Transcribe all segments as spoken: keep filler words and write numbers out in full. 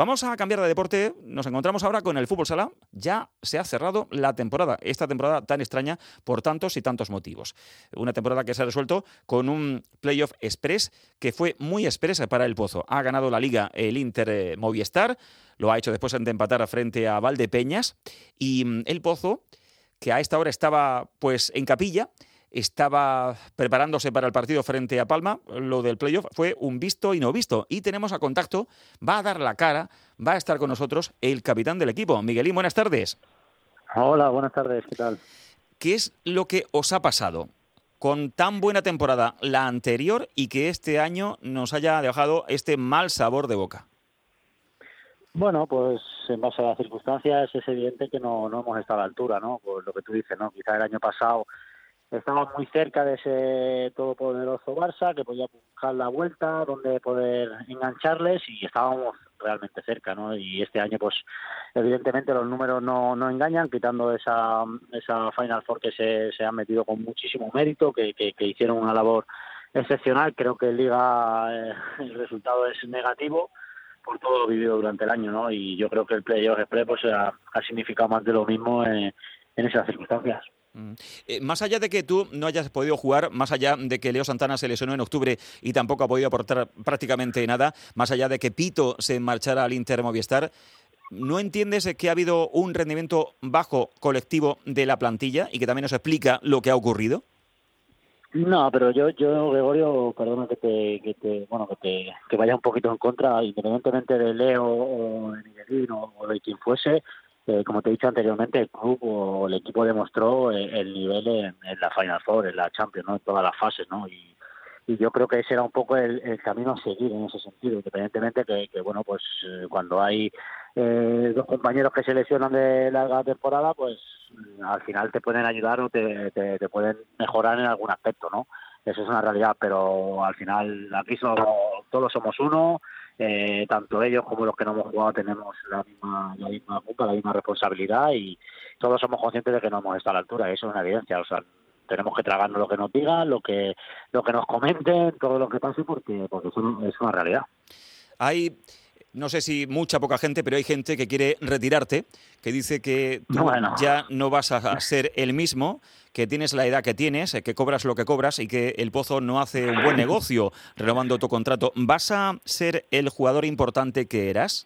Vamos a cambiar de deporte. Nos encontramos ahora con el fútbol sala. Ya se ha cerrado la temporada, esta temporada tan extraña por tantos y tantos motivos. Una temporada que se ha resuelto con un playoff express que fue muy express para el Pozo. Ha ganado la Liga el Inter eh, Movistar, lo ha hecho después de empatar frente a Valdepeñas, y mm, el Pozo, que a esta hora estaba pues en capilla, estaba preparándose para el partido frente a Palma. Lo del playoff fue un visto y no visto. Y tenemos a contacto, va a dar la cara, va a estar con nosotros el capitán del equipo. Miguelín, buenas tardes. Hola, buenas tardes, ¿qué tal? ¿Qué es lo que os ha pasado con tan buena temporada la anterior y que este año nos haya dejado este mal sabor de boca? Bueno, pues en base a las circunstancias es evidente que no, no hemos estado a la altura, ¿no? Pues lo que tú dices, ¿no? Quizá el año pasado estábamos muy cerca de ese todopoderoso Barça, que podía buscar la vuelta, donde poder engancharles, y estábamos realmente cerca, ¿no? Y este año, pues, evidentemente los números no, no engañan, quitando esa esa Final Four que se, se han metido con muchísimo mérito, que, que, que hicieron una labor excepcional. Creo que en Liga eh, el resultado es negativo por todo lo vivido durante el año, ¿no? Y yo creo que el Playoff Express pues, ha, ha significado más de lo mismo en, en esas circunstancias. Mm. Eh, más allá de que tú no hayas podido jugar, más allá de que Leo Santana se lesionó en octubre y tampoco ha podido aportar prácticamente nada, más allá de que Pito se marchara al Inter Movistar, ¿no entiendes que ha habido un rendimiento bajo colectivo de la plantilla y que también nos explica lo que ha ocurrido? No, pero yo, yo Gregorio, perdona que te, que te, bueno, que te, que vaya un poquito en contra, independientemente de Leo o de Miguelín o, o de quien fuese. Eh, como te he dicho anteriormente, el club o el equipo demostró el, el nivel en, en la Final Four, en la Champions, ¿no? En todas las fases, ¿no? Y, y yo creo que ese era un poco el, el camino a seguir en ese sentido, independientemente que, que bueno, pues eh, cuando hay eh, dos compañeros que se lesionan de larga temporada, pues al final te pueden ayudar o te, te, te pueden mejorar en algún aspecto, ¿no? Eso es una realidad, pero al final aquí somos, todos somos uno. Eh, tanto ellos como los que no hemos jugado tenemos la misma la misma culpa, la misma responsabilidad, y todos somos conscientes de que no hemos estado a la altura. Eso es una evidencia. O sea, tenemos que tragarnos lo que nos digan, lo que lo que nos comenten, todo lo que pase, porque porque eso es una realidad. Hay, no sé si mucha poca gente, pero hay gente que quiere retirarte, que dice que tú Bueno. ya no vas a ser el mismo, que tienes la edad que tienes, que cobras lo que cobras y que el Pozo no hace un buen negocio renovando tu contrato. ¿Vas a ser el jugador importante que eras?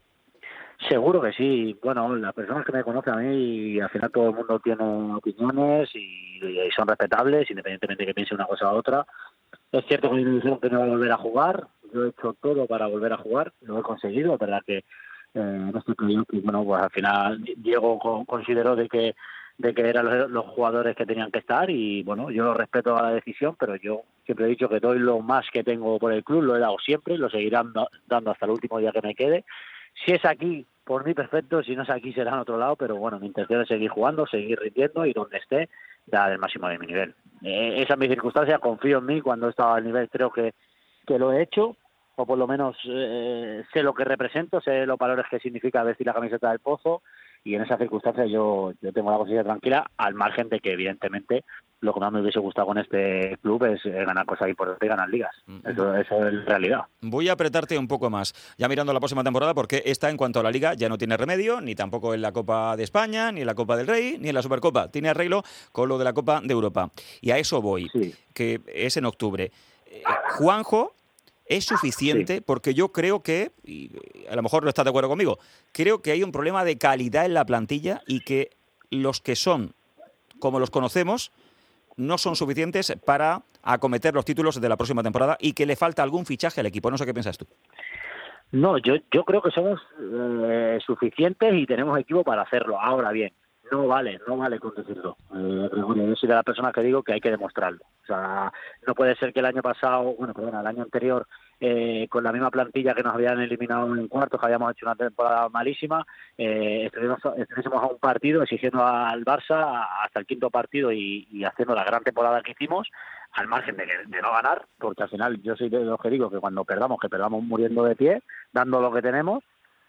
Seguro que sí. Bueno, las personas que me conocen a mí, y al final todo el mundo tiene opiniones y, y son respetables, independientemente de que piense una cosa u otra. Es cierto que me dijeron que no va a volver a jugar. Yo he hecho todo para volver a jugar, lo he conseguido. Es verdad que eh, no estoy creyendo que, bueno, pues al final Diego consideró de que de que eran los, los jugadores que tenían que estar, y bueno, yo respeto a la decisión, pero yo siempre he dicho que doy lo más que tengo por el club, lo he dado siempre, lo seguiré dando hasta el último día que me quede. Si es aquí, por mí perfecto; si no es aquí, será en otro lado, pero bueno, mi intención es seguir jugando, seguir rindiendo, y donde esté, dar el máximo de mi nivel. Eh, esa es mi circunstancia, confío en mí. Cuando he estado al nivel creo que, que lo he hecho, o por lo menos eh, sé lo que represento, sé los valores que significa vestir la camiseta del Pozo, y en esa circunstancia yo, yo tengo la conciencia tranquila, al margen de que evidentemente lo que más me hubiese gustado con este club es ganar cosas importantes y ganar ligas. Eso, eso es realidad. Voy a apretarte un poco más, ya mirando la próxima temporada, porque esta, en cuanto a la Liga, ya no tiene remedio, ni tampoco en la Copa de España, ni en la Copa del Rey, ni en la Supercopa. Tiene arreglo con lo de la Copa de Europa. Y a eso voy, sí. que es en octubre. Eh, Juanjo es suficiente, sí, porque yo creo que, y a lo mejor no estás de acuerdo conmigo, creo que hay un problema de calidad en la plantilla y que los que son, como los conocemos, no son suficientes para acometer los títulos de la próxima temporada y que le falta algún fichaje al equipo. No sé qué piensas tú. No, yo yo creo que somos eh, suficientes y tenemos equipo para hacerlo. Ahora bien, no vale, no vale con decirlo. Eh, yo soy de las personas que digo que hay que demostrarlo. O sea, no puede ser que el año pasado, bueno, perdona, el año anterior, eh, con la misma plantilla que nos habían eliminado en cuartos, que habíamos hecho una temporada malísima, eh, estuvimos, estuviésemos a un partido exigiendo al Barça hasta el quinto partido y, y haciendo la gran temporada que hicimos, al margen de, de no ganar, porque al final yo soy de los que digo que cuando perdamos, que perdamos muriendo de pie, dando lo que tenemos.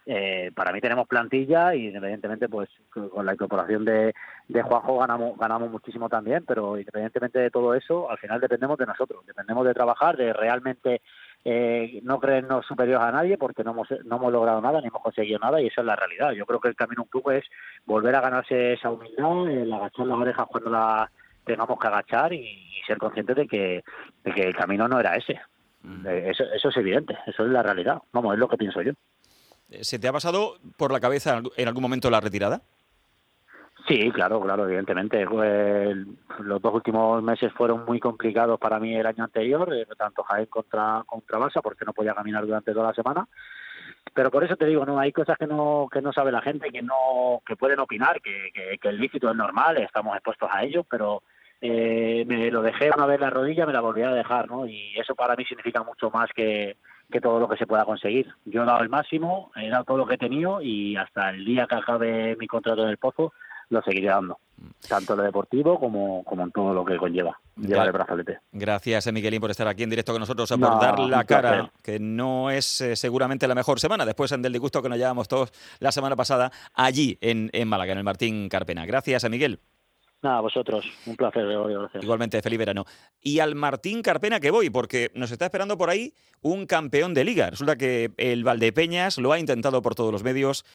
eh, para mí tenemos plantilla y independientemente, pues con la incorporación de, de Juanjo ganamos ganamos muchísimo también, pero independientemente de todo eso, al final dependemos de nosotros, dependemos de trabajar, de realmente eh, no creernos superiores a nadie, porque no hemos, no hemos logrado nada, ni hemos conseguido nada, y esa es la realidad. Yo creo que el camino un poco es volver a ganarse esa humildad, el agachar las orejas cuando la tengamos que agachar y, y ser conscientes de que, de que el camino no era ese. Eso, eso es evidente, eso es la realidad. Vamos, es lo que pienso yo. ¿Se te ha pasado por la cabeza en algún momento la retirada? Sí, claro, claro, evidentemente. Pues, los dos últimos meses fueron muy complicados para mí el año anterior, eh, tanto Jaén contra, contra Barça, porque no podía caminar durante toda la semana. Pero por eso te digo, no hay cosas que no que no sabe la gente, que no que pueden opinar, que, que, que el lícito es normal, estamos expuestos a ello, pero eh, me lo dejé una vez la rodilla, me la volví a dejar, ¿no? Y eso para mí significa mucho más que, que todo lo que se pueda conseguir. Yo he dado el máximo, he dado todo lo que he tenido y hasta el día que acabe mi contrato en el Pozo lo seguiré dando, tanto en lo deportivo como, como en todo lo que conlleva llevar el brazalete. Gracias, Miguelín, por estar aquí en directo con nosotros, por No, dar la cara, placer. que no es eh, seguramente la mejor semana, después del disgusto que nos llevamos todos la semana pasada allí en, en Málaga, en el Martín Carpena. Gracias, Miguel. Nada, vosotros, un placer, Gregorio, gracias. Igualmente, feliz verano. Y al Martín Carpena que voy, porque nos está esperando por ahí un campeón de liga. Resulta que el Valdepeñas lo ha intentado por todos los medios,